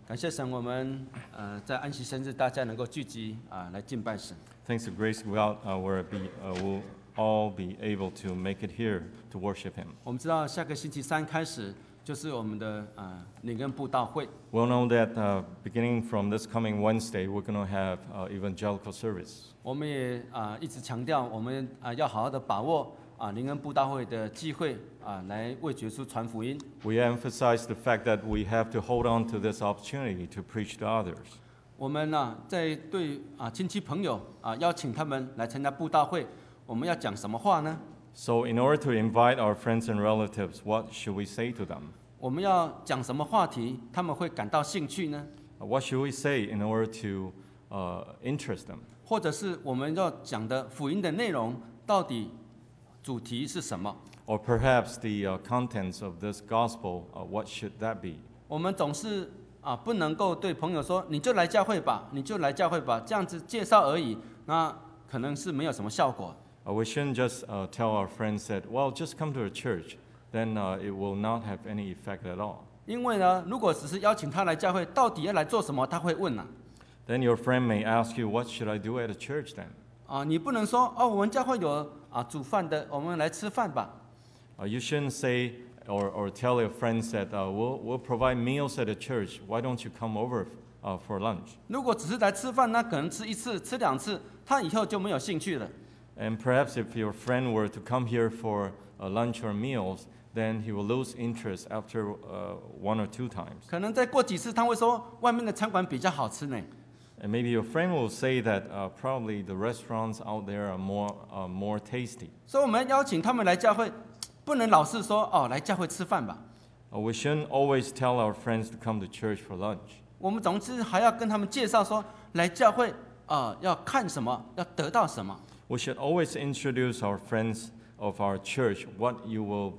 感谢神，我们在安息生日大家能够聚集来敬拜神。 Thanks to grace of God, we'll all be able to make it here to worship Him. 我们知道下个星期三开始就是我们的灵恩布道会。 We'll know that beginning from this coming Wednesday, we're going to have evangelical service. 我们也一直强调，我们要好好的把握灵恩布道会的机会来为耶稣传福音。 We emphasize the fact that we have to hold on to this opportunity to preach to others. 我们在对亲戚朋友邀请他们来参加布道会，我们要讲什么话呢？ So in order to invite our friends and relatives, what should we say to them? 我们要讲什么话题，他们会感到兴趣呢？ What should we say in order to interest them? 或者是我们要讲的福音的内容，到底主题是什么？ Or perhaps the contents of this gospel, what should that be? 我们总是不能够对朋友说，你就来教会吧，你就来教会吧，这样子介绍而已，那可能是没有什么效果。 We shouldn't just tell our friends that, well, just come to a church. Then it will not have any effect at all. 因为呢，如果只是邀请他来教会，到底要来做什么？他会问 Then your friend may ask you, what should I do at a church then? 你不能说我们教会有煮饭的，我们来吃饭吧。 You shouldn't say or tell your friends that we'll provide meals at a church. Why don't you come over for lunch? 如果只是来吃饭，那可能吃一次、吃两次，他以后就没有興趣了。 And perhaps if your friend were to come here for lunch or meals, then he will lose interest after one or two times. 可能再过几次，他会说外面的餐馆比较好吃呢。 And maybe your friend will say that probably the restaurants out there are more tasty. 所以我们要邀请他们来教会，不能老是说来教会吃饭吧。 We shouldn't always tell our friends to come to church for lunch. 我们总是还要跟他们介绍说，来教会要看什么，要得到什么。 We should always introduce our friends of our church what he will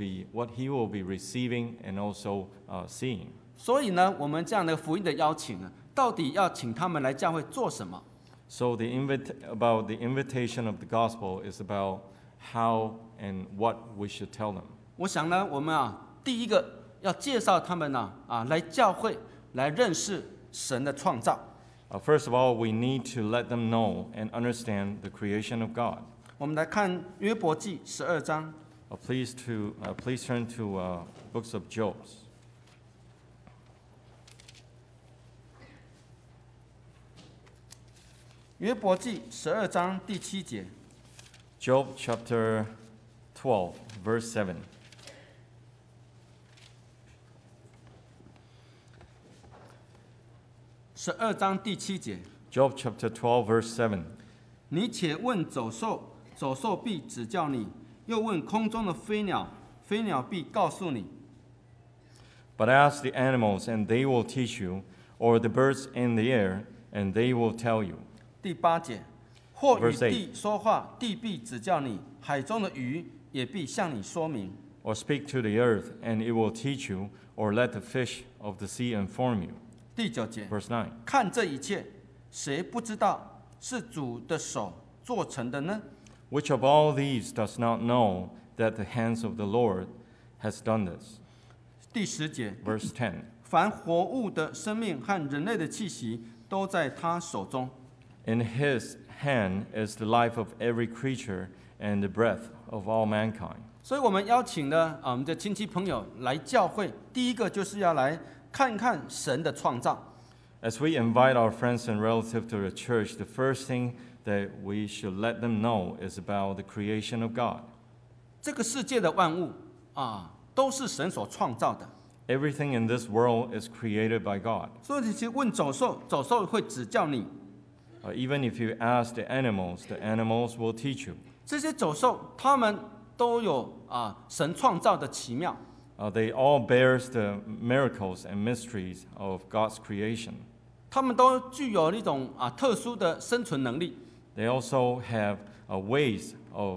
be receiving and also seeing. 所以呢，我们这样的福音的邀请呢，到底要请他们来教会做什么？ So the invitation of the gospel is about how and what we should tell them. 我想呢，我们第一个要介绍他们来教会来认识神的创造。 First of all, we need to let them know and understand the creation of God. 我们来看约伯记12章。 Please turn to books of Job. 约伯记12章第7节。 Job chapter 12, verse 7. 12章第7节。 Job chapter 12, verse 7. 你且问走兽，走兽必指教你；又问空中的飞鸟，飞鸟必告诉你。 But ask the animals, and they will teach you, or the birds in the air, and they will tell you. 第8节，或与 Verse 8. 地说话，地必指教你；海中的鱼也必向你说明。 Or speak to the earth, and it will teach you, or let the fish of the sea inform you. 第9节， Verse 9. 看这一切，谁不知道是主的手做成的呢？ Which of all these does not know that the hands of the Lord has done this? 第10节， Verse 10. 凡活物的生命和人类的气息，都在他手中。 In his hand is the life of every creature and the breath of all mankind. 所以我们邀请了我们的亲戚朋友来教会，第一个就是要来看看神的创造。 As we invite our friends and relatives to the church, the first thing that we should let them know is about the creation of God. 这个世界的万物都是神所创造的。 Everything in this world is created by God. 所以你去问走兽，走兽会指教你。 Even if you ask the animals will teach you. 这些走兽，它们都有神创造的奇妙。 They all bears the miracles and mysteries of God's creation. 它们都具有一种特殊的生存能力。 They also have ways of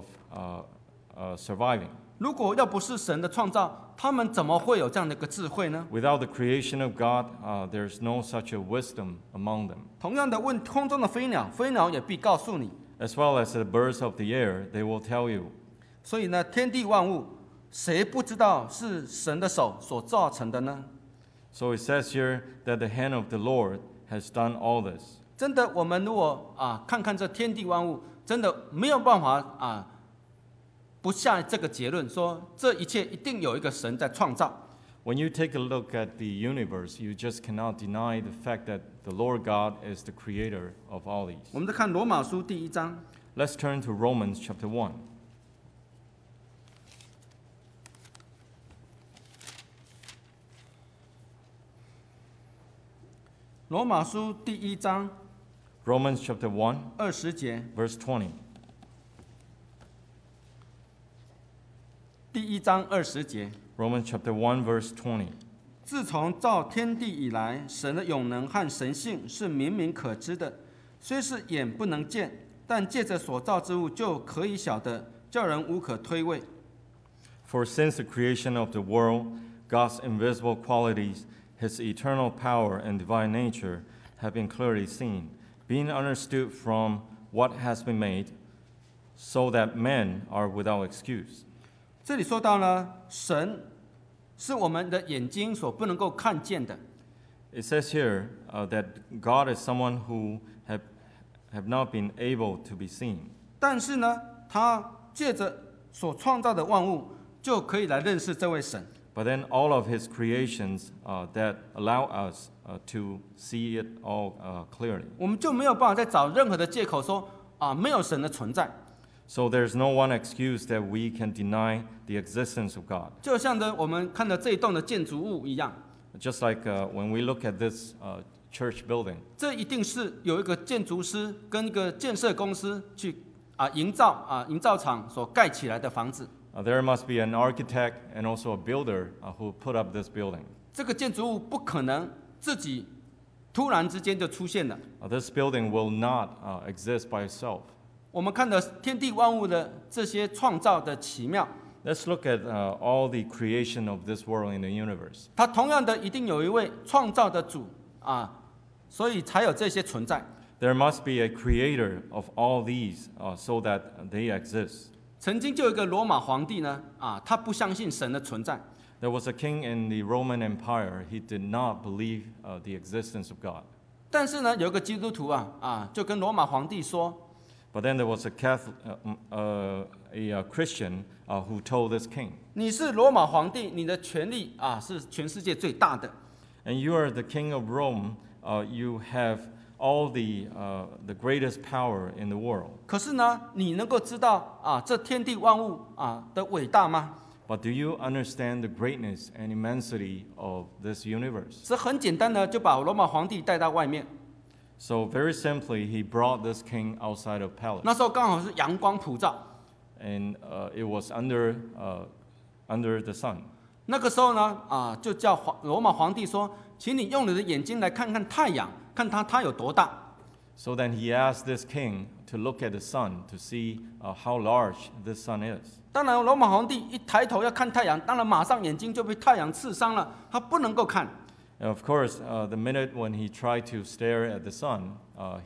surviving. 如果要不是神的创造，他们怎么会有这样的一个智慧呢？ Without the creation of God, there's no such a wisdom among them. 同样的，问空中的飞鸟，飞鸟也必告诉你。 As well as the birds of the air, they will tell you. 所以呢，天地万物，谁不知道是神的手所造成的呢？ So it says here that the hand of the Lord has done all this. 真的，我们如果看看这天地万物，真的没有办法不下这个结论，说这一切一定有一个神在创造。 When you take a look at the universe, you just cannot deny the fact that the Lord God is the creator of all these. 我们再看罗马书第1章， Let's turn to Romans chapter 1. 罗马书第1章 Romans chapter 1, 20节， verse 20. 第1章20节。 Romans chapter 1, verse 20. 自从造天地以来，神的永能和神性是明明可知的，虽是眼不能见，但借着所造之物就可以晓得，叫人无可推诿。 For since the creation of the world, God's invisible qualities, his eternal power and divine nature have been clearly seen, being understood from what has been made, so that men are without excuse. 这里说到呢，神是我们的眼睛所不能够看见的。 It says here that God is someone who have not been able to be seen. 但是呢，他借着所创造的万物，就可以来认识这位神。 But then all of his creations that allow us to see it all clearly. 我们就没有办法再找任何的借口说没有神的存在。 So there's no one excuse that we can deny the existence of God. 就像呢我们看的这一栋的建筑物一样， Just like when we look at this church building, 这一定是有一个建筑师跟一个建设公司去营造厂所盖起来的房子。 there must be an architect and also a builder who put up this building. 这个建筑物不可能自己突然之间就出现了。 This building will not exist by itself. 我们看的天地万物的这些创造的奇妙， Let's look at all the creation of this world in the universe. 它同样的一定有一位创造的主所以才有这些存在。 There must be a creator of all these so that they exist. 曾经就有一个罗马皇帝呢，他不相信神的存在， There was a king in the Roman Empire. He did not believe the existence of God. 但是呢，有一个基督徒就跟罗马皇帝说， But then there was a Christian who told this king, 你是罗马皇帝，你的权力是全世界最大的。 and you are the king of Rome. You have all the greatest power in the world. 可是呢，你能够知道这天地万物的伟大吗？ But do you understand the greatness and immensity of this universe? 是很简单的，就把罗马皇帝带到外面。 So very simply, he brought this king outside of palace, 那时候刚好是阳光普照， and it was under the sun. 那个时候呢，就叫罗马皇帝说，请你用你的眼睛来看看太阳，看它有多大。 So then he asked this king to look at the sun to see how large this sun is. 当然，罗马皇帝一抬头要看太阳，当然马上眼睛就被太阳刺伤了，他不能够看。 And of course, the minute when he tried to stare at the sun,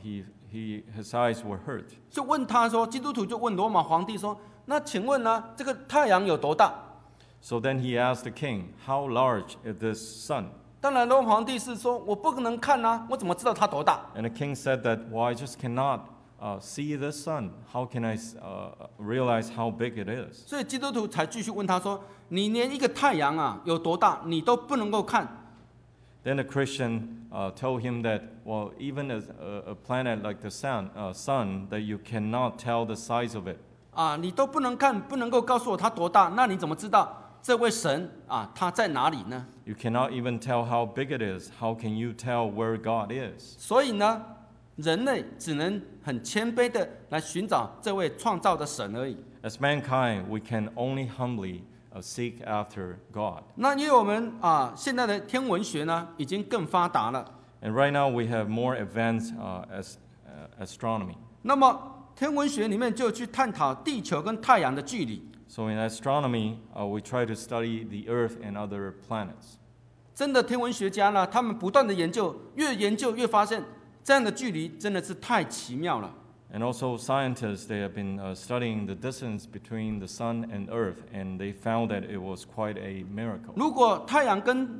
his eyes were hurt. 就问他说，基督徒就问罗马皇帝说，那请问呢，这个太阳有多大？ So then he asked the king, how large is this sun? 当然，罗马皇帝是说，我不能看我怎么知道它多大？ And the king said that, well, I just cannot see the sun. How can I realize how big it is? 所以基督徒才继续问他说，你连一个太阳有多大，你都不能够看。 Then the Christian told him that, well, even as a planet like the sun, that you cannot tell the size of it. 你都不能看，不能够告诉我它多大，那你怎么知道这位神他在哪里呢？ You cannot even tell how big it is. How can you tell where God is? 所以呢，人类只能很谦卑的来寻找这位创造的神而已。 As mankind, we can only humbly seek after God. 那因为我们现在的天文学呢已经更发达了， And right now we have more advanced astronomy. 那么天文学里面就去探讨地球跟太阳的距离。 So in astronomy, we try to study the Earth and other planets. 真的天文学家呢，他们不断的研究，越研究越发现这样的距离真的是太奇妙了。 And also scientists, they have been studying the distance between the sun and Earth, and they found that it was quite a miracle. 如果太阳跟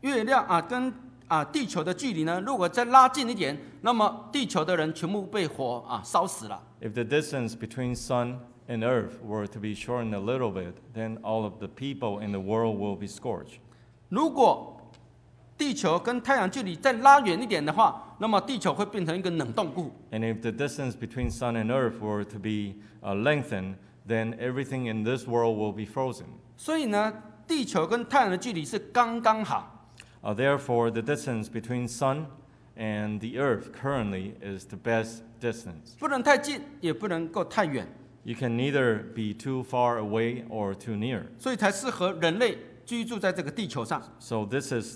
月亮跟地球的距离呢，如果再拉近一点，那么地球的人全部被火烧死了。 If the distance between sun and earth were to be shortened a little bit, then all of the people in the world will be scorched. 如果地球跟太阳距离再拉远一点的话，那么地球会变成一个冷冻库。 And if the distance between sun and earth were to be lengthened, then everything in this world will be frozen. 所以呢，地球跟太阳的距离是刚刚好。 Therefore, the distance between sun and the earth currently is the best distance. 不能太近，也不能够太远， You can neither be too far away or too near. 所以才适合人类居住在这个地球上。 So this is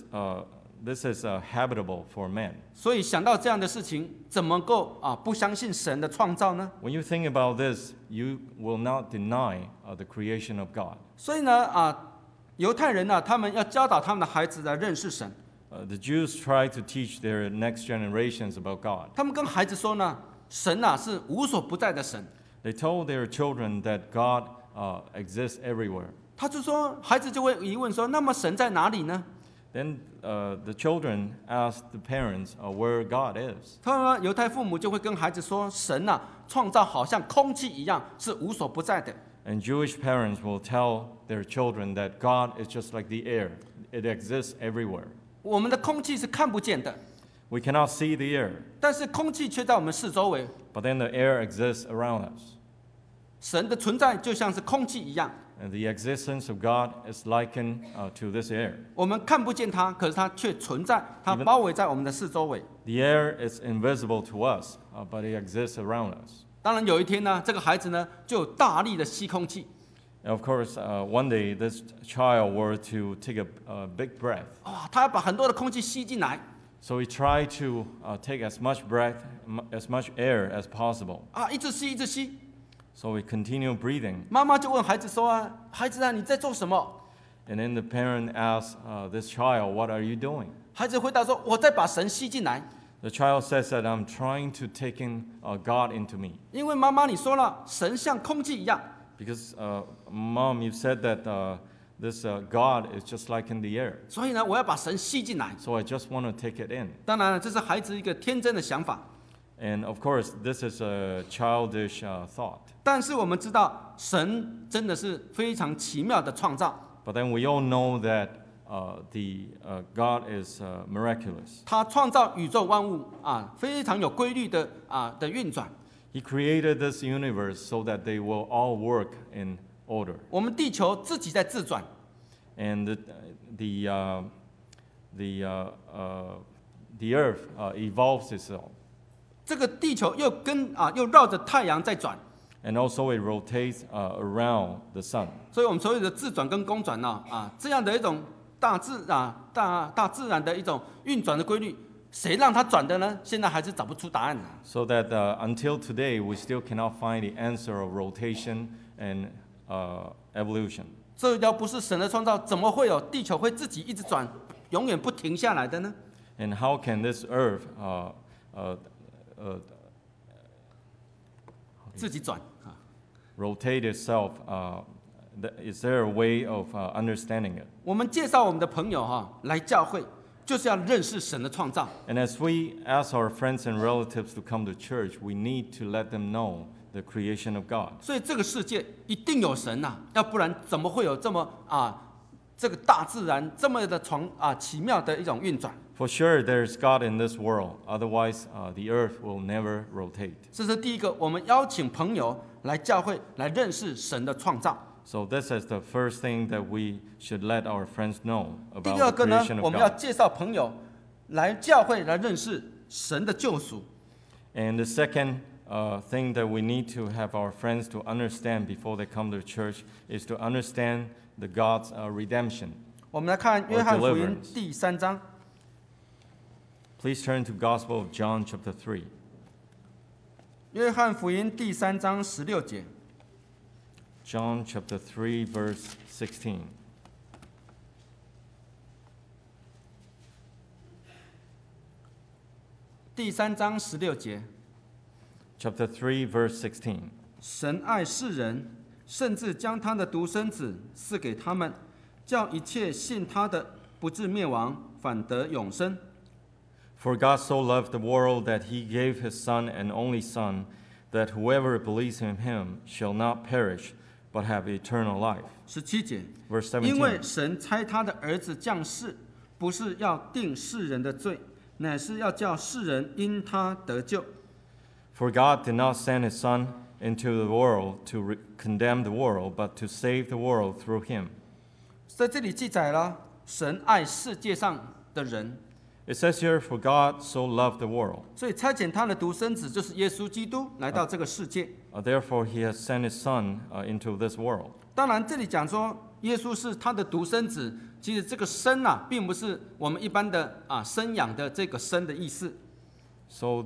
habitable for man. 所以想到这样的事情，怎么够不相信神的创造呢？ When you think about this, you will not deny the creation of God. 所以呢，犹太人呢，他们要教导他们的孩子来认识神。 The Jews try to teach their next generations about God. 他们跟孩子说呢，神是无所不在的神。 They told their children that God exists everywhere. 他就说，孩子就会疑问说，那么神在哪里呢？ Then the children asked the parents where God is. 他们犹太父母就会跟孩子说，神创造好像空气一样，是无所不在的。 And Jewish parents will tell their children that God is just like the air. It exists everywhere. 我们的空气是看不见的， We cannot see the air, 但是空气却在我们四周围。 but then the air exists around us. 神的存在就像是空气一样， And the existence of God is likened to this air. 我们看不见它，可是它却存在，它包围在我们的四周围。 The air is invisible to us, but it exists around us. 当然有一天呢，这个孩子呢就大力的吸空气， And of course, one day this child were to take a big breath. 他要把很多的空气吸进来， So he tried to take as much breath, as much air as possible. 一直吸一直吸。 So he continued breathing. 妈妈就问孩子说孩子你在做什么？ And then the parent asked this child, "What are you doing?" 孩子回答说：“我在把神吸进来。 The child says that I'm trying to take in God into me. 因为妈妈你说了，神像空气一样， Because, Mom, you said that this God is just like in the air. 所以呢，我要把神吸进来。 So I just want to take it in. 当然了，这是孩子一个天真的想法。 And of course, this is a childish thought. 但是我们知道，神真的是非常奇妙的创造。 But then we all know that God is miraculous. 他创造宇宙万物非常有规律的运转。 He created this universe so that they will all work in order. 我们地球自己在自转， And the earth evolves itself. 这个地球又绕着太阳在转， And also it rotates around the sun. 所以我们所有的自转跟公转这样的一种大自然的一种运转的规律，谁让它转的呢？现在还是找不出答案。 So that until today, we still cannot find the answer of rotation and evolution. 这要不是神的创造，怎么会有地球会自己一直转，永远不停下来的呢？ And how can this earth 自己转 rotate itself? Is there a way of understanding it? 我们介绍我们的朋友来教会，就是要认识神的创造。 And as we ask our friends and relatives to come to church, we need to let them know the creation of God. 所以这个世界一定有神要不然怎么会有这么这个大自然这么的奇妙的一种运转？ For sure, there is God in this world. Otherwise, the earth will never rotate. 这是第一个，我们邀请朋友来教会来认识神的创造。 So this is the first thing that we should let our friends know 第 about 二 the 个呢， creation 我 of 们要 God. 介绍朋友来教会来认识神的救赎。 And the second thing that we need to have our friends to understand before they come to church is to understand the God's redemption. 我们来看约翰福音第3章， Please turn to Gospel of John chapter 3. 约翰福音第3章16节。 John chapter 3 verse 16. 第3章16节， Chapter 3 verse 16. 神爱世人，甚至将他的独生子赐给他们，叫一切信他的不至灭亡， 反得永生。 For God so loved the world that he gave his Son and only Son, that whoever believes in him shall not perish, but have eternal life. 17节， Verse 因为 17. 神差他的儿子降世，不是要定世人的罪，乃是要叫世人因他得救。 For God did not send his Son into the world to condemn the world, but to save the world through him. 在这里记载了神爱世界上的人， It says here, for God so loved the world. 所以差遣他的独生子就是耶稣基督来到这个世界。 Therefore, he has sent his Son into this world. 当然，这里讲说耶稣是他的独生子，其实这个生啊，并不是我们一般的生养的这个生的意思。 So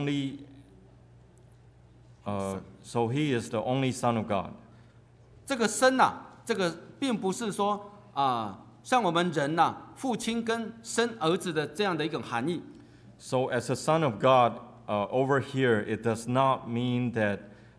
so he is the only Son of God. 这个生啊，这个并不是说像我们人父亲跟生儿子的这样的一种含义。 So as a Son of God, over here, it does not mean that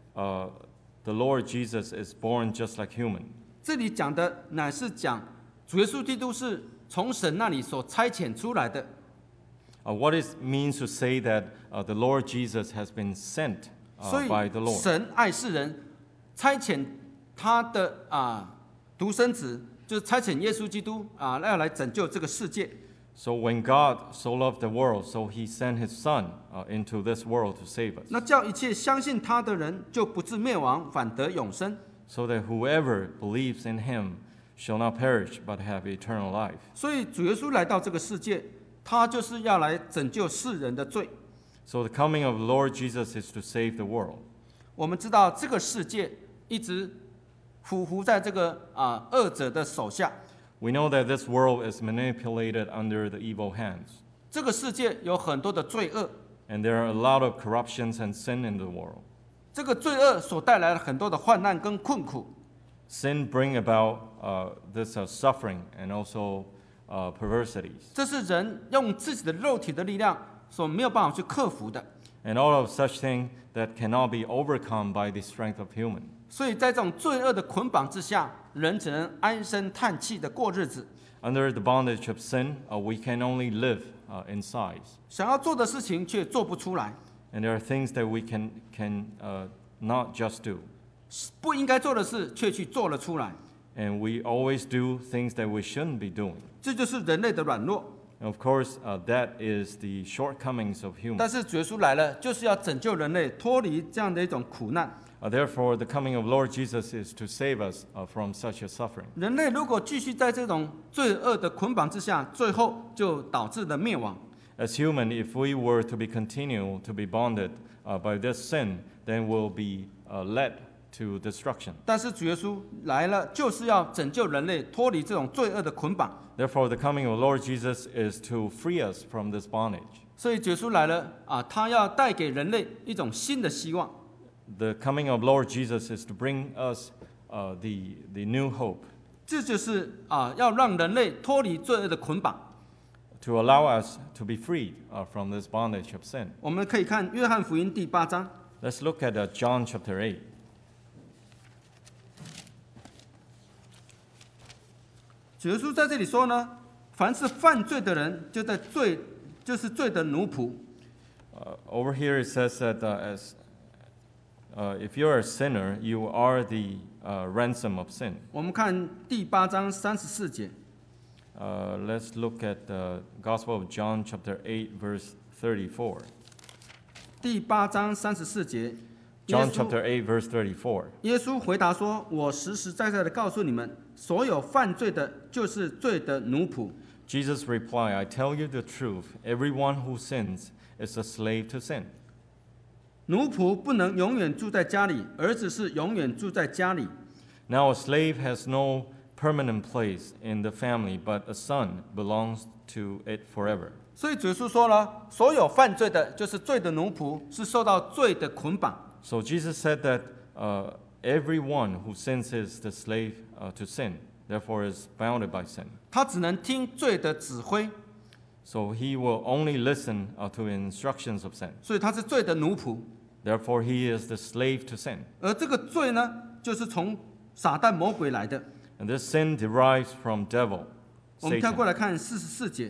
the Lord Jesus is born just like human. 这里讲的乃是讲主耶稣基督是从神那里所差遣出来的。 What it means to say that the Lord Jesus has been sent 所以 by the Lord. 神爱世人，差遣他的独生子，就是差遣耶稣基督要来拯救这个世界。 So when God so loved the world, so he sent his Son into this world to save us. 那叫一切相信他的人，就不至灭亡，反得永生。 So that whoever believes in him shall not perish, but have eternal life. 所以主耶稣来到这个世界，他就是要来拯救世人的罪。 So the coming of the Lord Jesus is to save the world. 我们知道这个世界一直匍匐在这个恶者的手下。 We know that this world is manipulated under the evil hands. 这个世界有很多的罪恶， And there are a lot of corruptions and sin in the world. 这个罪恶所带来了很多的患难跟困苦。 Sin bring about this suffering and also perversities. 这是人用自己的肉体的力量所没有办法去克服的。 And all of such things that cannot be overcome by the strength of human. 所以在这种罪恶的捆绑之下，人只能唉声叹气的过日子。 Under the bondage of sin, we can only live in size. 想要做的事情却做不出来， And there are things that we can not just do. 不应该做的事却去做了出来。 And we always do things that we shouldn't be doing. 这就是人类的软弱。 And of course, that is the shortcomings of 但 humans. 是主耶稣来了，就是要拯救人类脱离这样的一种苦难。 Therefore, the coming of Lord Jesus is to save us from such a suffering. 人类如果继续在这种罪恶的捆绑之下，最后就导致了灭亡。 As human, if we were to be continue to be bonded by this sin, then we'll be led to destruction. 但是主耶稣来了，就是要拯救人类脱离这种罪恶的捆绑。 Therefore, the coming of Lord Jesus is to free us from this bondage. 所以主耶稣来了他要带给人类一种新的希望。 The coming of Lord Jesus is to bring us the new hope, 这就是要让人类脱离罪恶的捆绑。 to allow us to be freed from this bondage of sin. 我们可以看约翰福音第8章， Let's look at John chapter 8. 主耶稣在这里说呢，凡是犯罪的人，就是罪的奴仆。 Over here it says that if you're a sinner, you are the ransom of sin. 我们看第8章34节， Let's look at the Gospel of John chapter 8, verse 34. 第8章34节， John chapter 8, verse 34. 耶稣回答说：“我实实在在的告诉你们，所有犯罪的，就是罪的奴仆。 Jesus replied, I tell you the truth, everyone who sins is a slave to sin. 奴仆不能永远住在家里，儿子是永远住在家里。 Now a slave has no permanent place in the family, but a son belongs to it forever. 所以主耶稣说了，所有犯罪的，就是罪的奴仆，是受到罪的捆绑。 So Jesus said that everyone who sins is the slave to sin, therefore is bounded by sin. 他只能听罪的指挥， So he will only listen to the instructions of sin. 所以他是罪的奴仆。 Therefore he is the slave to sin. 而这个罪呢，就是从撒旦魔鬼来的。 And this sin derives from devil, 我们跳过 Satan. 来看44节，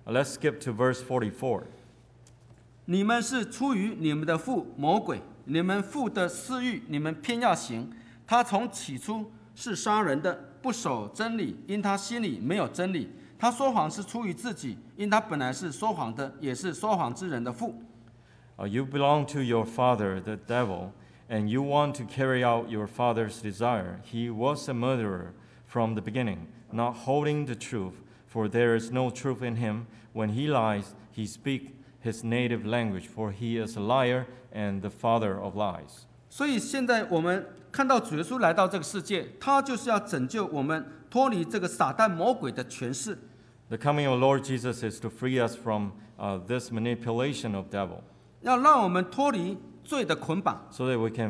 Let's skip to verse 44. 你们是出于你们的父魔鬼，你们父的私欲，你们偏要行。他从起初是杀人的，不守真理，因他心里没有真理。他说谎是出于自己，因他本来是说谎的，也是说谎之人的父。 You belong to your father, the devil, and you want to carry out your father's desire. He was a murderer from the beginning, not holding the truth, for there is no truth in him. When he lies, he speaks his native language, for he is a liar and the father of lies. 所以现在我们看到主耶稣来到这个世界，他就是要拯救我们脱离这个撒旦魔鬼的权势。 The coming of Lord Jesus is to free us from this manipulation of devil, 要让我们脱离罪的捆绑， so that we can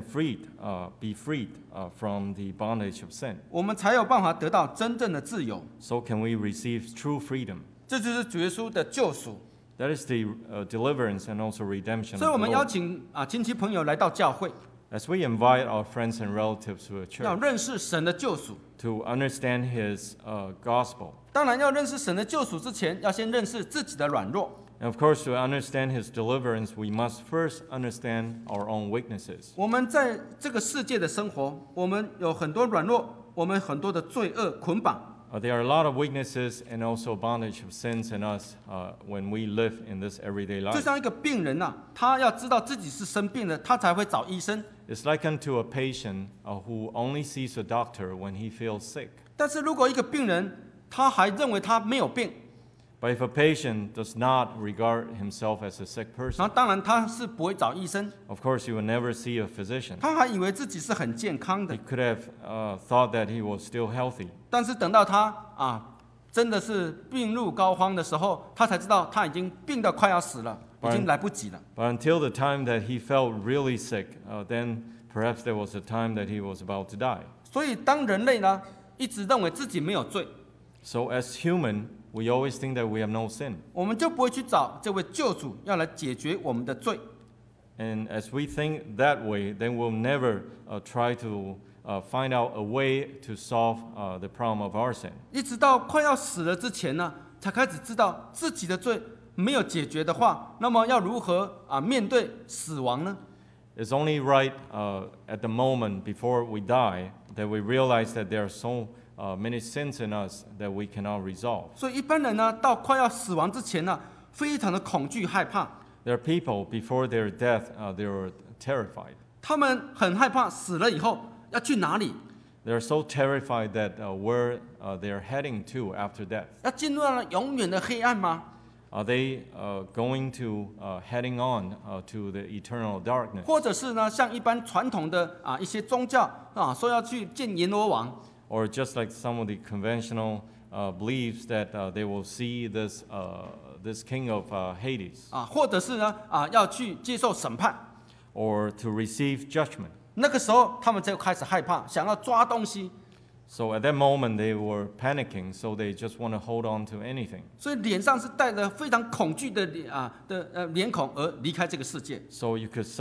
be freed from the bondage of sin. 我们才有办法得到真正的自由。 So can we receive true freedom. 这就是主耶稣的救赎。 That is the deliverance and also redemption 所以 of 我 the 们邀 Lord. 请亲戚朋友来到教会， As we invite our friends and relatives to a 要 church 认识神的救赎。 to understand His gospel, 当然，要认识神的救赎之前，要先认识自己的软弱。 and of course, to understand His deliverance, we must first understand our own weaknesses. 我们在这个世界的生活，我们有很多软弱，我们很多的罪恶捆绑。 There are a lot of weaknesses and also bondage of sins in us when we live in this everyday 就 life. 像一个病人呐、他要知道自己是生病了，他才会找医生。 It's like unto a patient who only sees a doctor when he feels sick. 但是如果一个病人他还认为他没有病， But if a patient does not regard himself as a sick 然 person, 后当然他是不会找医生， of course, you will never see a physician. 他还以为自己是很健康的 He。could have thought that he was still healthy. 但是等到他真的是病入膏肓的时候，他才知道他已经病得快要死了，已经来不及了。 But until the time that he felt really sick, then perhaps there was a time that he was about to die. 所以当人类呢一直认为自己没有罪， So as human, we always think that we have no sin. 我们就不会去找这位救主要来解决我们的罪。 And as we think that way, then we'll never try to find out a way to solve the problem of our sin. 一直到快要死了之前呢，才开始知道自己的罪没有解决的话，那么要如何面对死亡呢？ It's only right at the moment before we die that we realize that there are so many sins in us that we cannot resolve. 所以一般人呢，到快要死亡之前呢，非常的恐惧害怕， There are people before their death, they were terrified. 他们很害怕死了以后要去哪里， They are so terrified that where they are heading to after death. 要进入到了永远的黑暗吗？ Are they going to heading on to the eternal darkness? 或者是呢，像一般传统的一些宗教说要去见阎罗王， Or just like some of the conventional beliefs that they will see this king of Hades, 或者是呢要去接受审判。 or to receive judgment. 那个时候他们就开始害怕，想要抓东西， So at that moment they were panicking, so they just want to hold on to anything. 所以脸上是带着非常恐惧的脸孔而离开这个世界。 So you could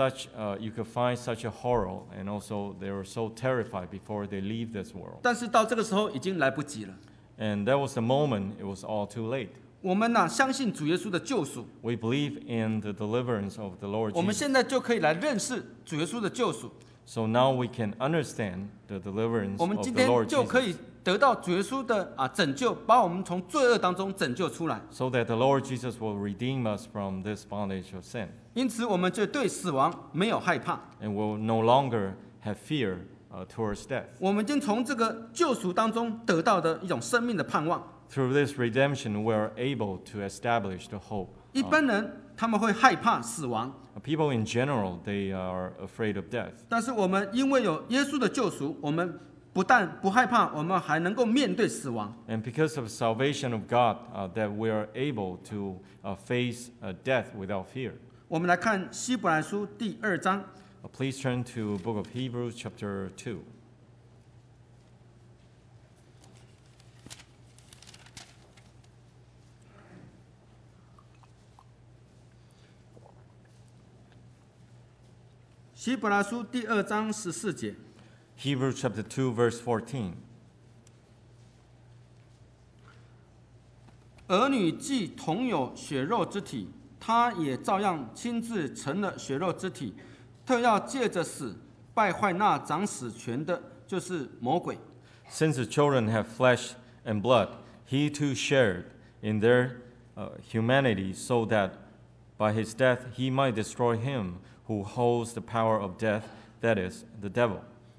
find such a horror, and also they were so terrified before they leave this world. 但是到这个时候已经来不及了。 And that was the moment; it was all too late. 我们相信主耶稣的救赎， We believe in the deliverance of the Lord 我们 Jesus. 现在就可以来认识主耶稣的救赎。 So now we can understand the deliverance 我们 of 今 the 天 Lord 就可 Jesus, 以得到主耶稣的拯救，把我们从罪恶当中拯救出来。 so that the Lord Jesus will redeem us from this bondage of sin, 因此，我们就对死亡没有害怕。 and will no longer have fear towards death. 我们已经从这个救赎当中得到的一种生命的盼望。 Through this redemption, we are able to establish the hope. 一般人他们会害怕死亡， People in general, they are afraid of death. 但是我们因为有耶稣的救赎，我们不但不害怕，我们还能够面对死亡。 And because of salvation of God, that we are able to face death without fear. 我们来看希伯来书第2章， Please turn to Book of Hebrews, chapter 2. 希伯来书第2章14节， Hebrews chapter 2, verse 14. 儿女既同有血肉之体，他也照样亲自成了血肉之体，特要借着死败坏那掌死权的，就是魔鬼。 Since the children have flesh and blood, he too shared in their humanity, so that by his death he might destroy him who holds the power of death, that is, the devil.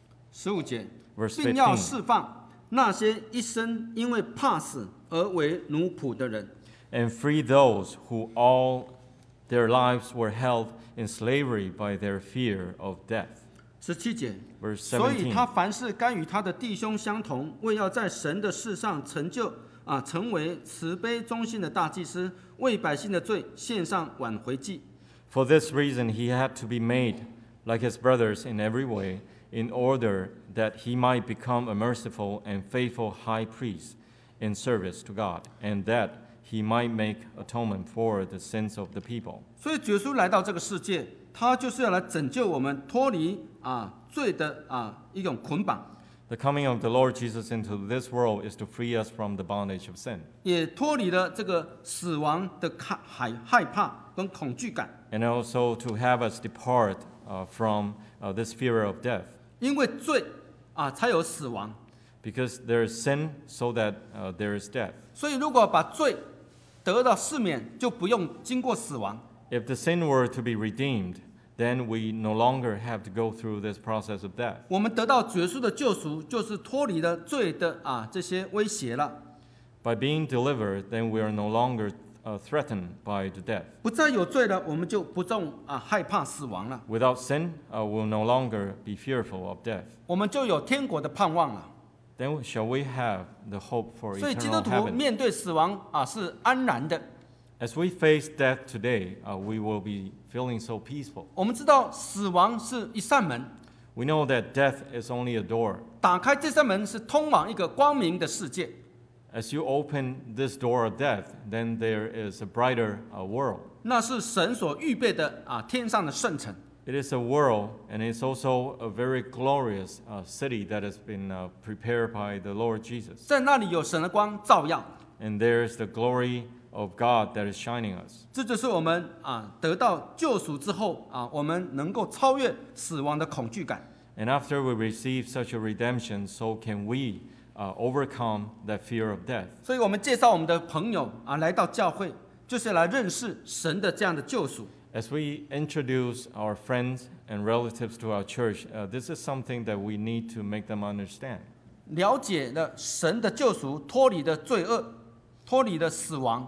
15节， Verse 并要 15. 释放那些一生因为怕死而为奴仆的人， And free those who all their lives were held in slavery by their fear of death. 17节， Verse 所以他 17. 凡事该与他的弟兄相同，为要在神的事上成为慈悲忠心的大祭司，为百姓的罪献上挽回祭。 For this reason he had to be made like his brothers in every way, in order that he might become a merciful and faithful high priest in service to God, and that he might make atonement for the sins of the people. 所以耶稣来到这个世界，他就是要来拯救我们脱离罪的一种捆绑， The coming of the Lord Jesus into this world is to free us from the bondage of sin, 也脱离了这个死亡的害怕跟恐惧感。 and also to have us depart from this fear of death. 因为罪才有死亡， Because there is sin, so that there is death. 所以如果把罪得到赦免，就不用经过死亡。 If the sin were to be redeemed, then we no longer have to go through this process of death. 我们得到耶稣的救赎，就是脱离了罪的这些威胁了， By being delivered, then we are no longer threatened by the death. 不再有罪了，我们就不重害怕死亡了， Without sin, we'll no longer be fearful of death. 我们就有天国的盼望了。 Then shall we have the hope for 所以基督 eternal 徒 heaven? 面对死亡是安然的。 As we face death today, we will be feeling so peaceful. 我们知道死亡是一扇门， We know that death is only a door. 打开这扇门是通往一个光明的世界。 As you open this door of death, then there is a brighter world. 那是神所预备的天上的圣城。 It is a world, and it's also a very glorious city that has been prepared by the Lord Jesus. 在那里有神的光照耀， And there is the glory of God that is shining us. 这就是我们得到救赎之后我们能够超越死亡的恐惧感。 And after we receive such a redemption, so can we overcome that fear of death. 所以我们介绍我们的朋友来到教会，就是来认识神的这样的救赎。 As we introduce our friends and relatives to our church, this is something that we need to make them understand. 了解了神的救赎，脱离了罪恶，脱离了死亡。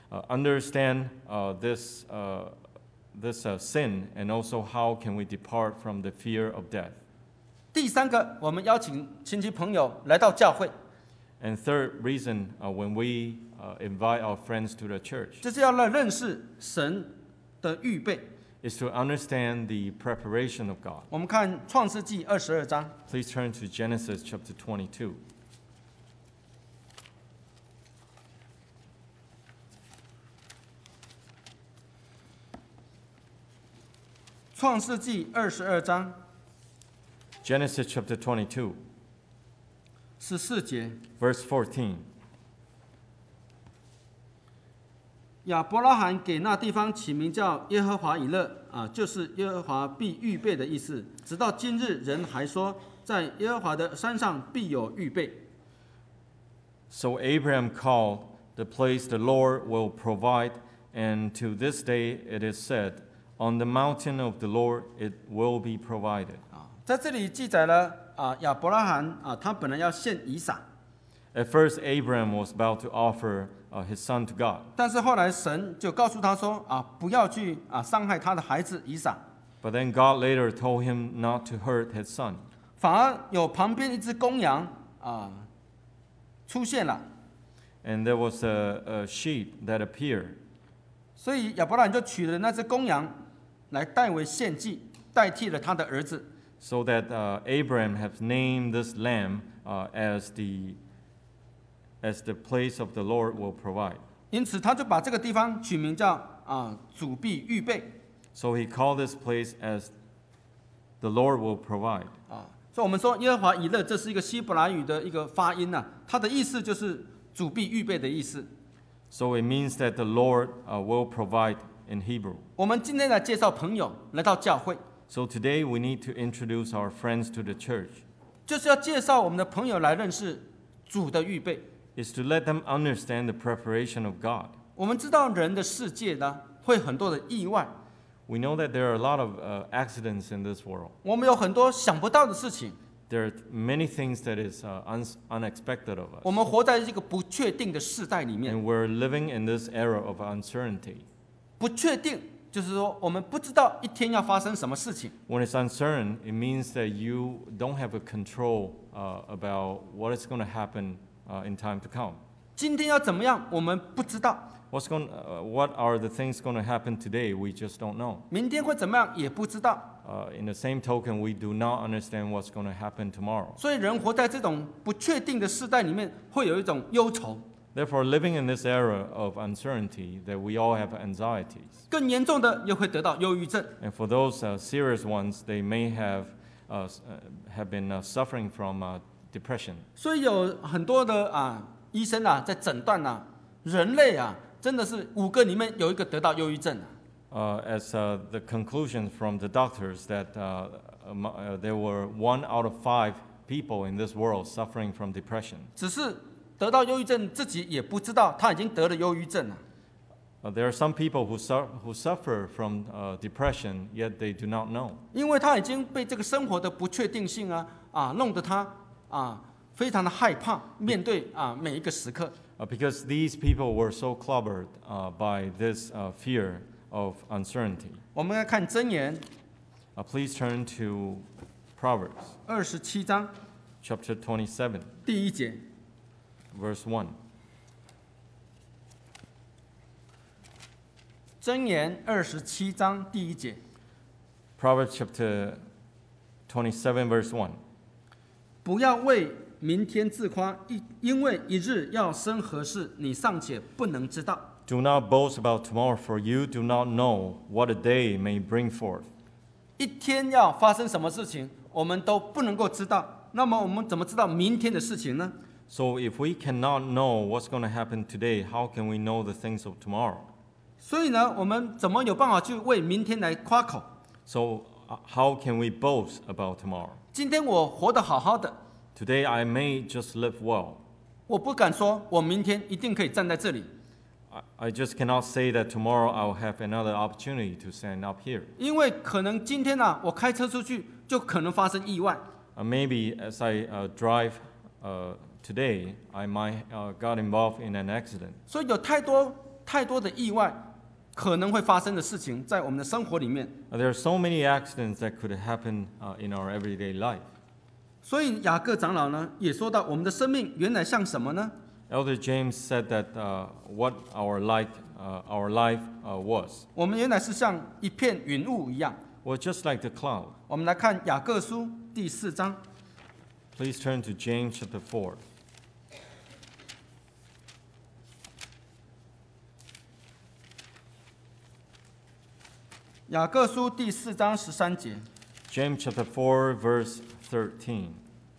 Understand this sin, and also how can we depart from the fear of death. 第三个，我们邀请亲戚朋友来到教会， And third reason, when we invite our friends to the church, 就是要来认识神的预备。 is to understand the preparation of God. 我们看创世纪22章， Please turn to Genesis chapter 22. 创世纪22章 Genesis chapter 22, 14节， verse 14. 亚伯拉罕给那地方起名叫耶和华以勒就是耶和华必预备的意思。直到今日，人还说，在耶和华的山上必有预备。 So Abraham called the place the Lord will provide, and to this day it is said, on the mountain of the Lord it will be provided. 在这里记载了亚伯拉罕他本来要献以撒， At first, Abraham was about to offer his son to God, 但是后来神就告诉他说不要去伤害他的孩子以撒， but then God later told him not to hurt his son. 反而有旁边一只公羊出现了， And there was a sheep that appeared. 所以亚伯拉罕就取了那只公羊来代为献祭，代替了他的儿子。 So that Abraham has named this lamb as the place of the Lord will provide. 因此，他就把这个地方取名叫主必预备 So he called this place as the Lord will provide. 所以我们说耶和华以勒，这是一个希伯来语的一个发音它的意思就是主必预备的意思。 So it means that the Lord will provide in Hebrew. 我们今天来介绍朋友来到教会， So today we need to introduce our friends to the church, 就是要介绍我们的朋友来认识主的预备。 is to let them understand the preparation of God. 我们知道人的世界呢，会很多的意外， We know that there are a lot of accidents in this world. 我们有很多想不到的事情， There are many things that is unexpected of 我 us. 们活在这个不确定的世代里面。 And we're living in this era of uncertainty. 不确定就是说，我们不知道一天要发生什么事情。 When it's uncertain, it means that you don't have a control about what is going to happen in time to come. 今天要怎么样，我们不知道； What are the things going to happen today? We just don't know. 明天会怎么样，也不知道。 In the same token, we do not understand what's going to happen tomorrow. 所以人活在这种不确定的世代里面，会有一种忧愁。 Therefore, living in this era of uncertainty, that we all have anxieties. 更严重的，又会得到忧郁症。 And for those serious ones, they may have been suffering from depression. 所以有很多的医生在诊断人类真的是5个里面有1个得到忧郁症。 As the conclusion from the doctors that there were 1 out of 5 people in this world suffering from depression. 只是得到忧郁症，自己也不知道他已经得了忧郁症了。 There are some people who suffer from depression, yet they do not know. 因为他已经被这个生活的不确定性弄得他非常的害怕面对每一个时刻。 Because these people were so clobbered by this fear of uncertainty. 我们来看箴言 Please turn to Proverbs 27章 chapter 27, 第1节。 verse 1. 箴言27章第1节， Proverbs chapter 27, verse 1. 不要为明天自夸，因为一日要生何事，你尚且不能知道。 Do not boast about tomorrow, for you do not know what a day may bring forth. 一天要发生什么事情，我们都不能够知道。那么我们怎么知道明天的事情呢？ So if we cannot know what's going to happen today, how can we know the things of tomorrow? 所以呢，我们怎么有办法去为明天来夸口？ So how can we boast about tomorrow? 今天我活得好好的， Today I may just live well. 我不敢说我明天一定可以站在这里， I just cannot say that tomorrow I'll have another opportunity to stand up here. 因为可能今天我开车出去就可能发生意外。 Maybe as I drive today, I might got involved in an accident. 所以有太多的意外可能会发生的事情，在我们的生活里面。 There are so many accidents that could happen in our everyday life. 所以雅各长老呢也说到，我们的生命原来像什么呢？ Elder James said that what our life was 我们原来是像一片云雾一样。 was just like the cloud. 我们来看雅各书第4章， Please turn to James chapter 4. 雅各书第4章13节。 James chapter 4, verse 13.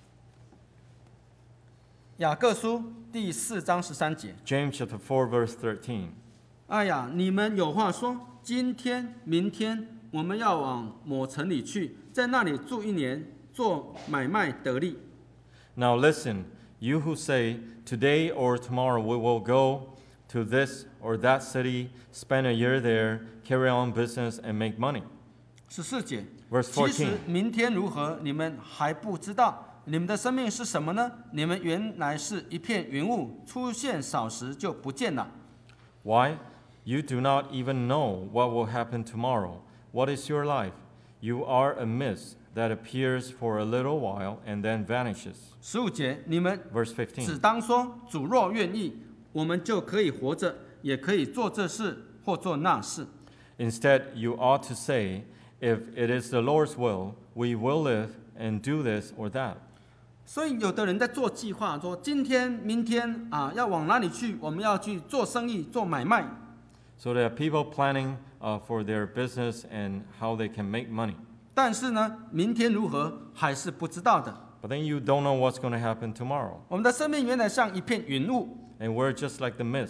雅各书第4章13节。 James chapter 4, verse 13. 哎呀，你们有话说，今天、明天我们要往某城里去，在那里住1年，做买卖得利。 Now listen, you who say, today or tomorrow we will go to this or that city, spend a year there, carry on business, and make money. 14节。 Verse 其实 14. 明天如何，你们还不知道。你们的生命是什么呢？你们原来是一片云雾，出现少时就不见了。 Why? You do not even know what will happen tomorrow. What is your life? You are a mist that appears for a little while and then vanishes. 15节，你们 Verse 只 15. 当说，主若愿意，我们就可以活着，也可以做这事或做那事。 Instead, you ought to say, if it is the Lord's will, we will live and do this or that. 所以有的人在做计划，说今天、明天要往哪里去？我们要去做生意、做买卖。 So there are people planning for their business and how they can make money. 但是呢，明天如何还是不知道的。 But then you don't know what's going to happen tomorrow. 我们的生命原来像一片云雾， And we're just like the mist.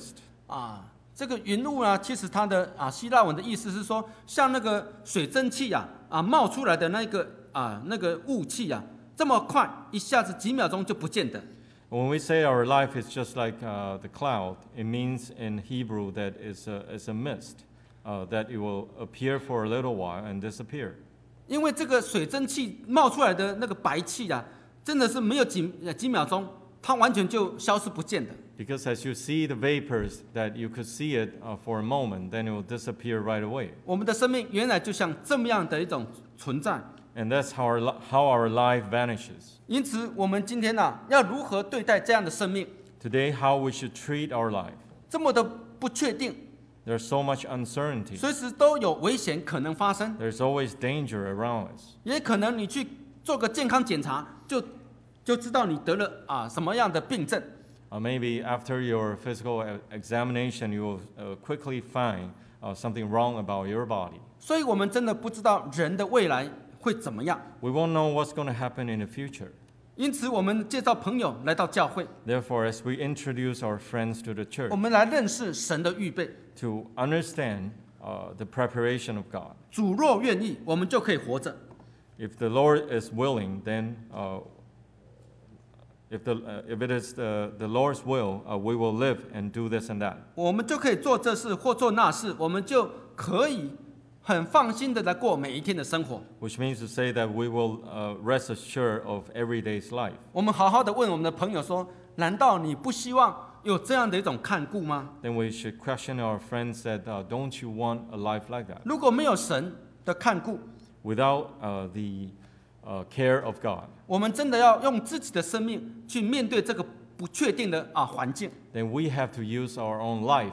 这个云雾呢，其实它的希腊文的意思是说，像那个水蒸气冒出来的那个雾气这么快，一下子几秒钟就不见的。 When we say our life is just like the cloud, it means in Hebrew that it's a mist, that it will appear for a little while and disappear. 因为这个水蒸气冒出来的那个白气真的是没有几秒钟，它完全就消失不见的。 Because as you see the vapors, that you could see it for a moment, then it will disappear right away. 我们的生命原来就像这么样的一種存在。 And that's how our life vanishes. 因此，我們今天要如何對待這樣的生命？ Today, how we should treat our life. 這麼的不確定， There's so much uncertainty. 隨時都有危險可能發生， There's always danger around us. 也可能你去做個健康檢查，就知道你得了什麼樣的病症。 Maybe after your physical examination, you will quickly find something wrong about your body. 所以，我們真的不知道人的未來會怎麼樣。 We won't know what's going to happen in the future. 因此，我們介紹朋友來到教會， Therefore, as we introduce our friends to the 我 church 們來認識神的預備。 to understand the preparation of God, 主若願意，我們就可以活着。 if the Lord is willing, then if it is the Lord's will, we will live and do this and that. 我們就可以做這事或做那事，我們就可以很放心的來過每一天的生活。 Which means to say that we will rest assured of everyday's life. 我們好好的問我們的朋友說：難道你不希望有這樣的一種看顧嗎？ Then we should question our friends that don't you want a life like that? 如果沒有神的看顧， Without the care of God, 我們真的要用自己的生命去面對這個不確定的環境。 then we have to use our own life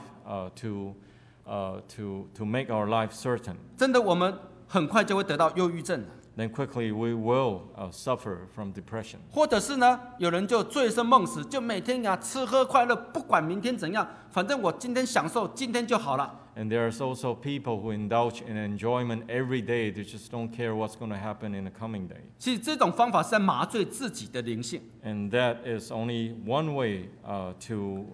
to make our life certain. 真的，我們很快就會得到憂鬱症， Then quickly we will suffer from depression. 或者是呢，有人就醉生夢死，就每天吃喝快樂，不管明天怎樣，反正我今天享受今天就好了。 And there's also people who indulge in enjoyment every day. They just don't care what's going to happen in the coming day. 其實這種方法是在麻醉自己的靈性。 And that is only one way to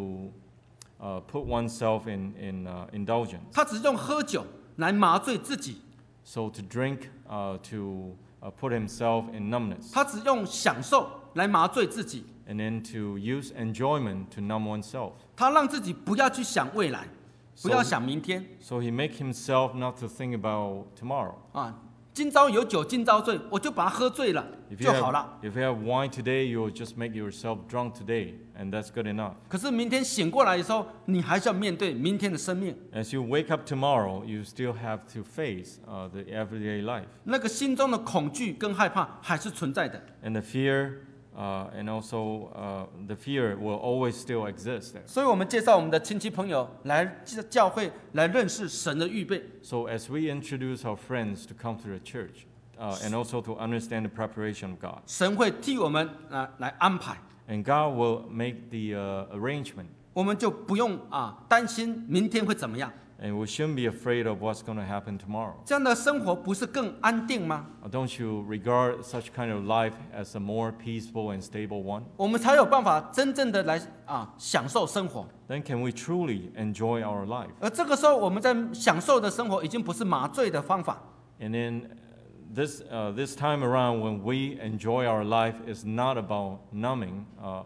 put oneself in indulgence. 他只是用喝酒來麻醉自己， So to drink, to put himself in numbness, 他只用享受來麻醉自己， and then to use enjoyment to numb oneself. 他讓自己不要去想未來，不要想明天 So he make himself not to think about tomorrow. 今朝有酒今朝醉，我就把它喝醉了 If 就 you 好了。 have wine today, you will just make yourself drunk today, and that's good enough. 可是明天醒過來的時候，你還是要面對明天的生命， As you wake up tomorrow, you still have to face the everyday life. 那個心中的恐懼跟害怕還是存在的。 And the fear, and also the fear will always still exist there. 所以我們介紹我們的親戚朋友來教會來認識神的預備。 So as we introduce our friends to come to the church, and also to understand the preparation of God, 神會替我們來安排， and God will make the arrangement, 我們就不用擔心明天會怎麼樣。 and we shouldn't be afraid of what's going to happen tomorrow. 這樣的生活不是更安定嗎？ Don't you regard such kind of life as a more peaceful and stable one? 我們才有辦法真正的來享受生活。 Then can we truly enjoy our life? 而這個時候，我們在享受的生活已經不是麻醉的方法， And then this time around, when we enjoy our life, is not about numbing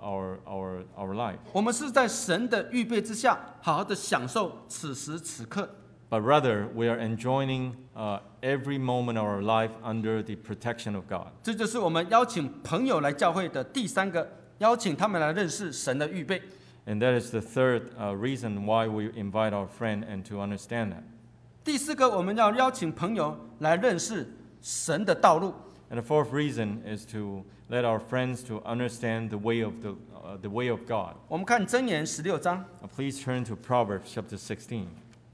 our life, 我們是在神的預備之下，好好的享受此時此刻。 but rather we are enjoying every moment of our life under the protection of God. 這就是我們邀請朋友來教會的第三個，邀請他們來認識神的預備。 And that is the third reason why we invite our friend and to understand that. 第四個，我們要邀請朋友來認識神的道路。 And the fourth reason is to let our friends to understand the way of God. 我們看箴言16章， Please turn to Proverbs chapter 16.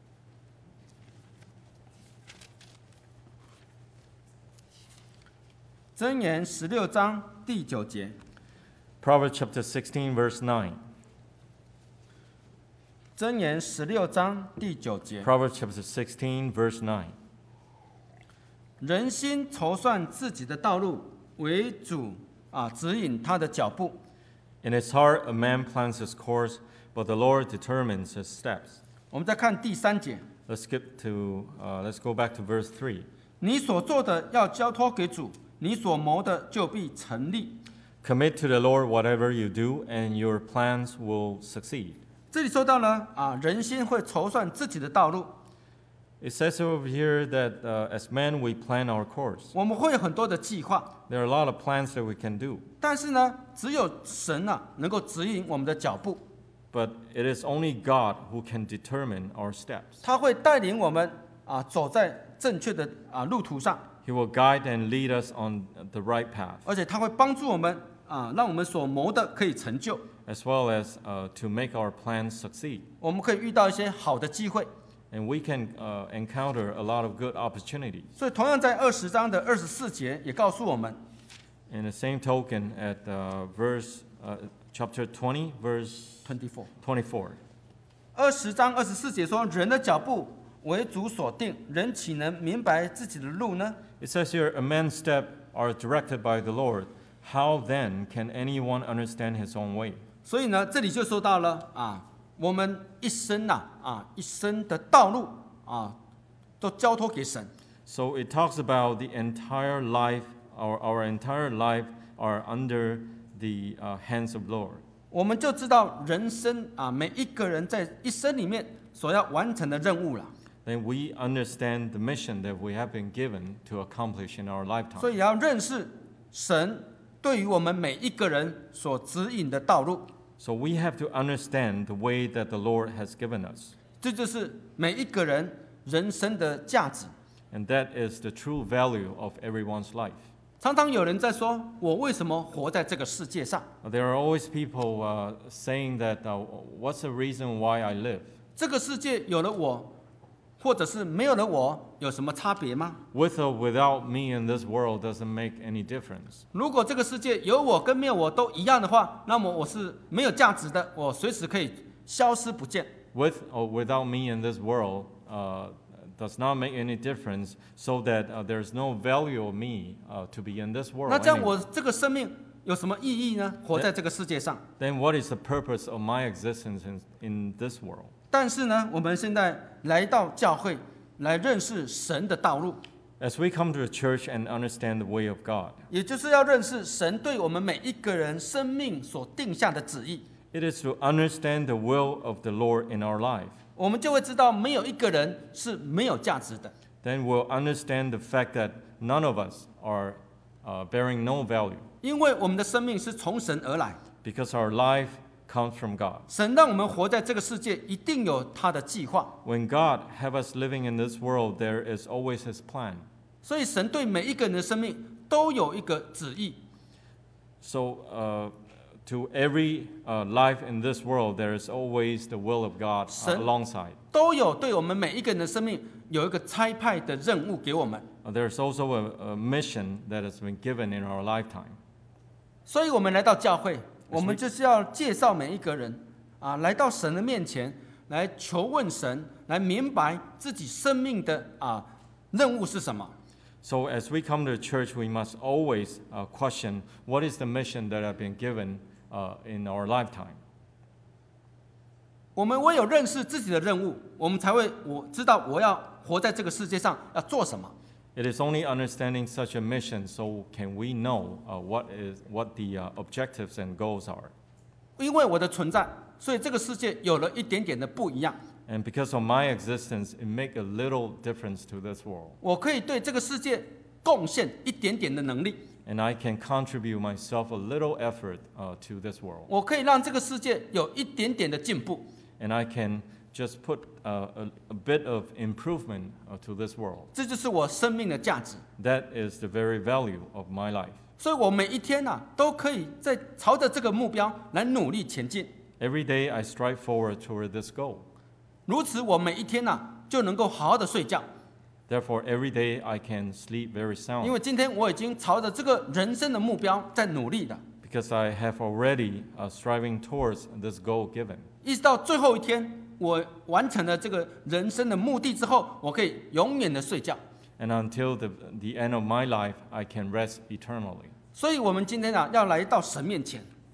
箴言16章第9節。 Proverbs chapter 16, verse 9. 箴言16章第9節。 Proverbs chapter 16, verse 9. 人心籌算自己的道路，為主指引他的腳步。 In his heart a man plans his course, but the Lord determines his steps. 我们再看第3节， Let's go back to verse 3. 你所做的要交托给主，你所谋的就必成立。 Commit to the Lord whatever you do, and your plans will succeed. 这里说到呢，人心会筹算自己的道路， It says over here that as men we plan our course. 我们会有很多的计划， There are a lot of plans that we can do, 但是呢，只有神能够指引我们的脚步， but it is only God who can determine our steps. 他会带领我们走在正确的路途上， He will guide and lead us on the right path, 而且他会帮助我们让我们所谋的可以成就， as well as to make our plans succeed. 我们可以遇到一些好的机会。 And we can encounter a lot of good opportunities. 所以同样在20章的24节也告诉我们， In the same token, at chapter 20, verse 24. 20章24节说，人的脚步为主所定，人岂能明白自己的路呢？ It says here, a man's steps are directed by the Lord. How then can anyone understand his own way? 所以呢，这里就说到了我们一生一生的道路都交托给神。 So it talks about the entire life, our entire life are under the hands of Lord. 我们就知道人生每一个人在一生里面所要完成的任务了。 Then we understand the mission that we have been given to accomplish in our 所 lifetime. 以要认识神对于我们每一个人所指引的道路， So we have to understand the way that the Lord has given us. 这就是每一个人人生的价值。 And that is the true value of everyone's life. 常常有人在说，我为什么活在这个世界上？ There are always people saying that, what's the reason why I live? 这个世界有了我，或者是没有了我，有什么差别吗？ With or without me in this world doesn't make any difference. 如果这个世界有我跟没有我都一样的话，那么我是没有价值的，我随时可以消失不见。 With or without me in this world does not make any difference, so that there's no value of me to be in this world. 那这样 anyway. 我这个生命有什么意义呢？活在这个世界上。 Then what is the purpose of my existence in this world? 但是呢，我们现在来到教会，来认识神的道路， As we come to the church and understand the way of God, 也就是要认识神对我们每一个人生命所定下的旨意， it is to understand the will of the Lord in our life. 我们就会知道没有一个人是没有价值的。 Then we'll understand the fact that none of us are bearing no value, 因为我们的生命是从神而来， because our life comes from God. 神让我们活在这个世界，一定有他的计划。 When God have us living in this world, there is always His plan. 所以神对每一个人的生命都有一个旨意。 So to every life in this world, there is always the will of God alongside. 都有对我们每一个人的生命有一个差派的任务给我们， There's also a mission that has been given in our lifetime. 所以我们来到教会，我们就是要介绍每一个人来到神的面前，来求问神，来明白自己生命的任务是什么。 So as we come to the church, we must always question what is the mission that have been given in our lifetime. 我们唯有认识自己的任务，我们才会知道我要活在这个世界上要做什么。 It is only understanding such a mission, so can we know what the objectives and goals are. 因为我的存在，所以这个世界有了一点点的不一样。 And because of my existence, it make a little difference to this world. 我可以对这个世界贡献一点点的能力， And I can contribute myself a little effort to this world. 我可以让这个世界有一点点的进步。 And I can just put a bit of improvement to this world. 这就是我生命的价值。 That is the very value of my life. 所以我每一天都可以在朝着这个目标来努力前进。 Every day I strive forward toward this goal. 如此，我每一天就能够好好的睡觉， Therefore, every day I can sleep very 因为 sound 今天我已经朝着这个人生的目标在努力的。 because I have already striving towards this goal given. 一直到最后一天，我完成了这个人生的目的之后，我可以永远的睡觉。 And until the end of my life, I can rest eternally. 所以，我们今天要来到神面前，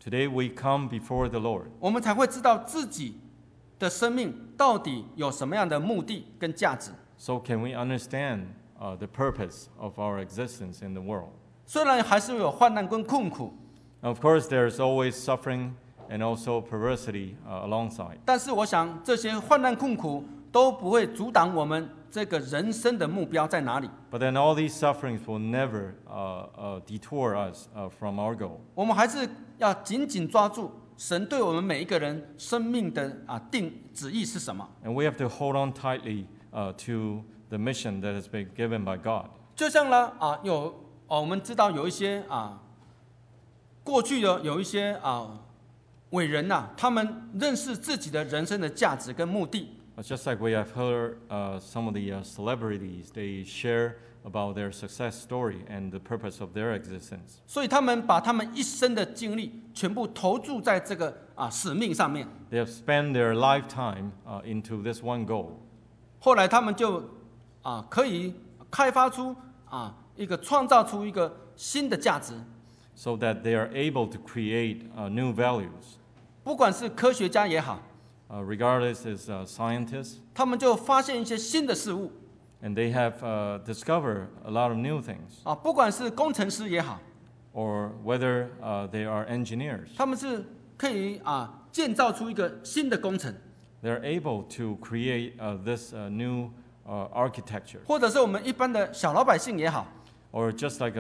Today we come before the Lord, 我们才会知道自己的生命到底有什么样的目的跟价值。 so can we understand the purpose of our existence in the world? 虽然还是有患难跟困苦， Of course, there's always suffering and also perversity alongside. 但是我想这些患难困苦都不会阻挡我们这个人生的目标在哪里。 But then all these sufferings will never detour us from our goal. 我们还是要紧紧抓住神对我们每一个人生命的旨意是什么。 And we have to hold on tightly to the mission that has been given by God. 就像呢我们知道有一些过去有一些伟人他们认识自己的人生的价值跟目的。 Just like we have heard some of the celebrities, they share about their success story and the purpose of their existence. 所以他们把他们一生的精力全部投注在这个使命上面。 They have spent their lifetime into this one goal. 后来他们就可以开发出创造出一个新的价值， So that they are able to create new values. 不管是科学家也好， Regardless as scientists, 他们就发现一些新的事物 and they have discovered a lot of new things. 不管是工程师也好， Or whether they are engineers, 他们是可以建造出一个新的工程， they're able to create this new architecture. 或者是我们一般的小老百姓也好， Or just like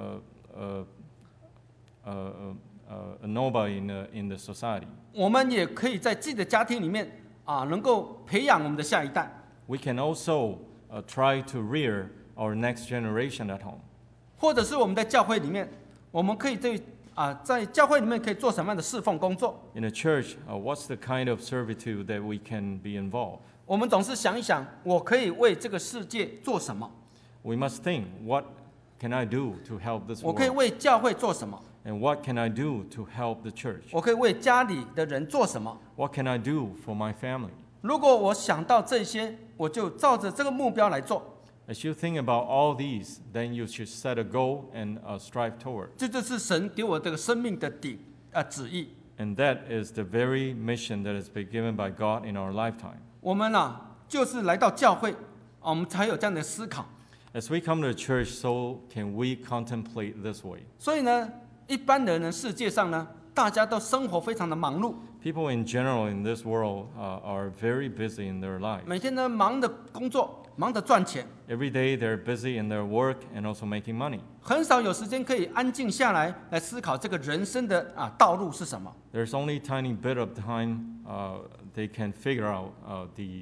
a nobody in the society. 我们也可以在自己的家庭里面能够培养我们的下一代， We can also try to rear our next generation at home. 或者是我们在教会里面，我们可以在教会里面可以做什么样的侍奉工作？ In a church, what's the kind of servitude that we can be involved? 我们总是想一想，我可以为这个世界做什么？ We must think, what can I do to help this 我可以 world? 为教会做什么？ And what can I do to help the church? 我可以为家里的人做什么？ What can I do for my family? 如果我想到这些，我就照着这个目标来做。 As you think about all these, then you should set a goal and strive toward. 这就是神给我这个生命的旨意。 And that is the very mission that has been given by God in our lifetime. 我们就是来到教会，我们才有这样的思考。 As we come to the church, so can we contemplate this way. 所以呢，一般人呢，世界上呢，大家都生活非常的忙碌， People in general in this world are very busy in their lives. 每天呢忙着工作，忙着赚钱， Every day they're busy in their work and also making money. 很少有时间可以安静下来来思考这个人生的道路是什么。 There's only a tiny bit of time they can figure out the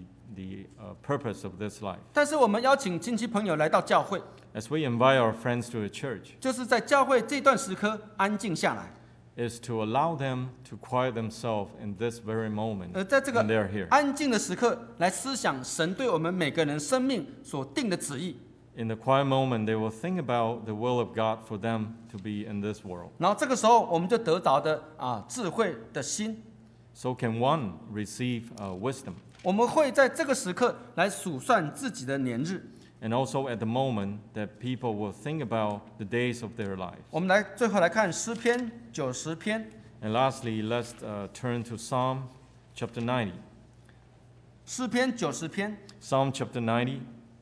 purpose of this life. 但是我们邀请亲戚朋友来到教会， As we invite our friends to a church, 就是在教会这段时刻安静下来， is to allow them to quiet themselves in this very moment 在这个 when they're here. 安静的时刻来思想神对我们每个人生命所定的旨意。 In the quiet moment, they will think about the will of God for them to be in this world. 然后这个时候，我们就得着的智慧的心， So can one receive wisdom. 我们会在这个时刻来数算自己的年日。 And also at the moment that people will think about the days of their lives. 我们最后来看诗篇90篇， And lastly, let's turn to Psalm chapter 90. 诗篇90篇 Psalm chapter 90,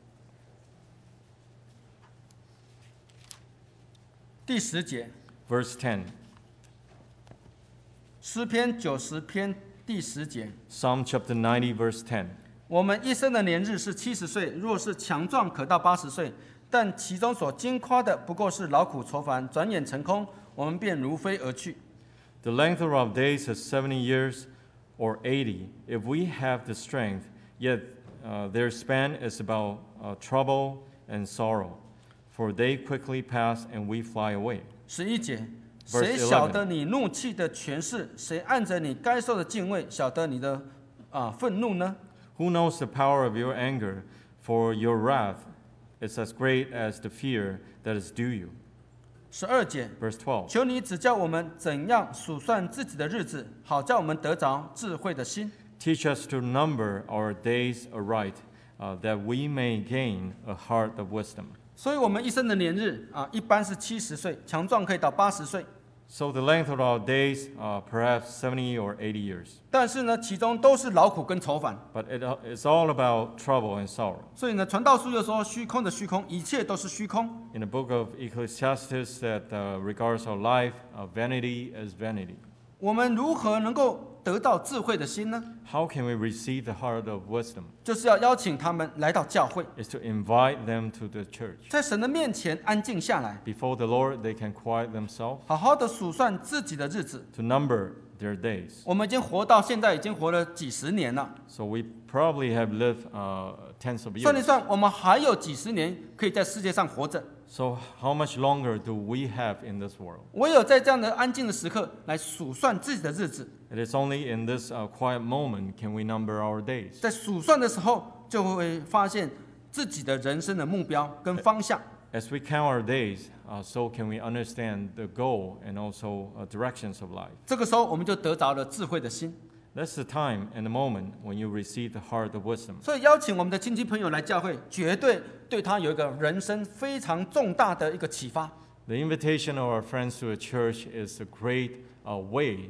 第10节， verse 10. 诗篇90篇第10节。 Psalm chapter 90, verse 10. 我们一生的年日是70岁，若是强壮，可到80岁。但其中所经夸的，不过是劳苦愁烦，转眼成空，我们便如飞而去。 The length of our days is 70 years or 80, if we have the strength, yet their span is about trouble and sorrow. For they quickly pass and we fly away. 11节， Verse 谁晓得你怒气的权势？谁按着你该受的敬畏，晓得你的愤怒呢？ Who knows the power of your anger? For your wrath is as great as the fear that is due you. 12节， Verse 12. 求你指教我们怎样数算自己的日子，好叫我们得着智慧的心。 Teach us to number our days aright, that we may gain a heart of wisdom. 所以，我们一生的年日一般是70岁，强壮可以到80岁。 So the length of our days, perhaps 70 or 80 years. 但是呢，其中都是劳苦跟愁烦。 But it's all about trouble and sorrow. 所以呢，传道书又说：虚空的虚空，一切都是虚空。 In the book of Ecclesiastes, that regards our life, vanity is vanity. 我们如何能够得到智慧的心呢？ How can we receive the heart of wisdom? 就是要邀请他们来到教会， Is to invite them to the church. 在神的面前安静下来， Before the Lord, they can quiet themselves 好好的数算自己的日子。 to number their days. 我们已经活到现在，已经活了几十年了。 So we probably have lived tens of 算一 years. 算，我们还有几十年可以在世界上活着。 So how much longer do we have in this world? 唯有在这样的安静的时刻来数算自己的日子， It is only in this quiet moment can we number our days. 在数算的时候，就会发现自己的人生的目标跟方向。 As we count our days, so can we understand the goal and also directions of life. 这个时候，我们就得着了智慧的心。 That's the time and the moment when you receive the heart of wisdom. 所以邀请我们的亲戚朋友来教会，绝对对他有一个人生非常重大的一个启发。 The invitation of our friends to a church is a great way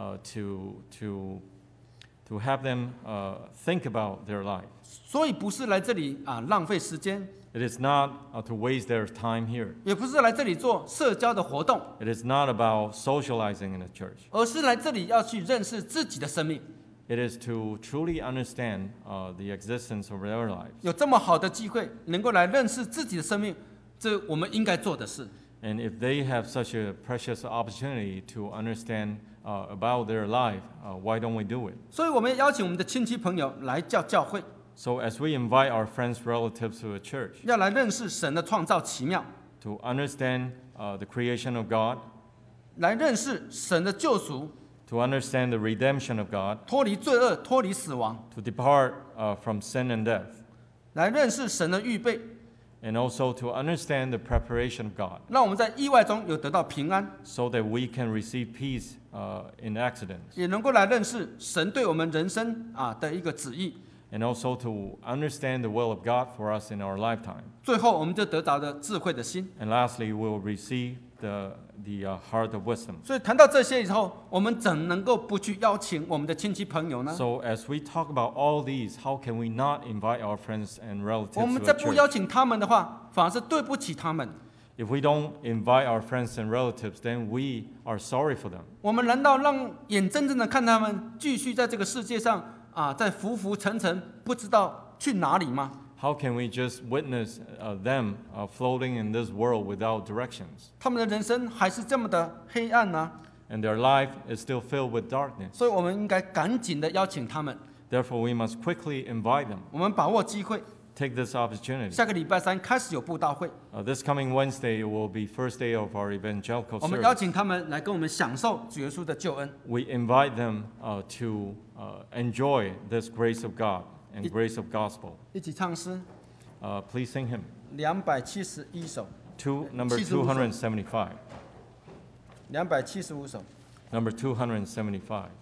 to have them think about their life. 所以不是来这里浪费时间， It is not to waste their time here. 也不是来这里做社交的活动， It is not about socializing in the church. 而是来这里要去认识自己的生命。 It is to truly understand the existence of their lives. 有这么好的机会，能够来认识自己的生命，这我们应该做的事。 And if they have such a precious opportunity to understand about their life, why don't we do it? 所以我们要邀请我们的亲戚朋友来教会， So as we invite our friends, relatives to a church 要来认识神的创造奇妙， to understand the creation of God, 来认识神的救赎， to understand the redemption of God, 脱离罪恶，脱离死亡， to depart from sin and death, 来认识神的预备， and also to understand the preparation of God, 让我们在意外中有得到平安， so that we can receive peace in accidents, 也能够来认识神对我们人生的一个旨意。 and also to understand the will of God for us in our lifetime. 最后，我们就得着了智慧的心。 And lastly, we will receive the heart of wisdom. 所以谈到这些以后，我们怎能够不去邀请我们的亲戚朋友呢？ So as we talk about all these, how can we not invite our friends and relatives 我们 to 再 a 不邀 church? 请他们的话，反而是对不起他们。 If we don't invite our friends and relatives, then we are sorry for them. 我们难道让眼睁睁的看他们继续在这个世界上在浮浮沉沉，不知道去哪里吗？ How can we just witness them floating in this world without directions? 他们的人生还是这么的黑暗呢、 And their life is still filled with darkness. 所以我们应该赶紧的邀请他们， Therefore, we must quickly invite them. 我们把握机会。 Take this opportunity. 下个礼拜3开始有布道会， This coming Wednesday will be first day of our evangelical 我们邀 service. 请他们来跟我们享受主耶稣的救恩。 We invite them to enjoy this grace of God and grace of gospel. 一起唱诗 Please sing hymn 271首， number 275. 275首。 Number 275.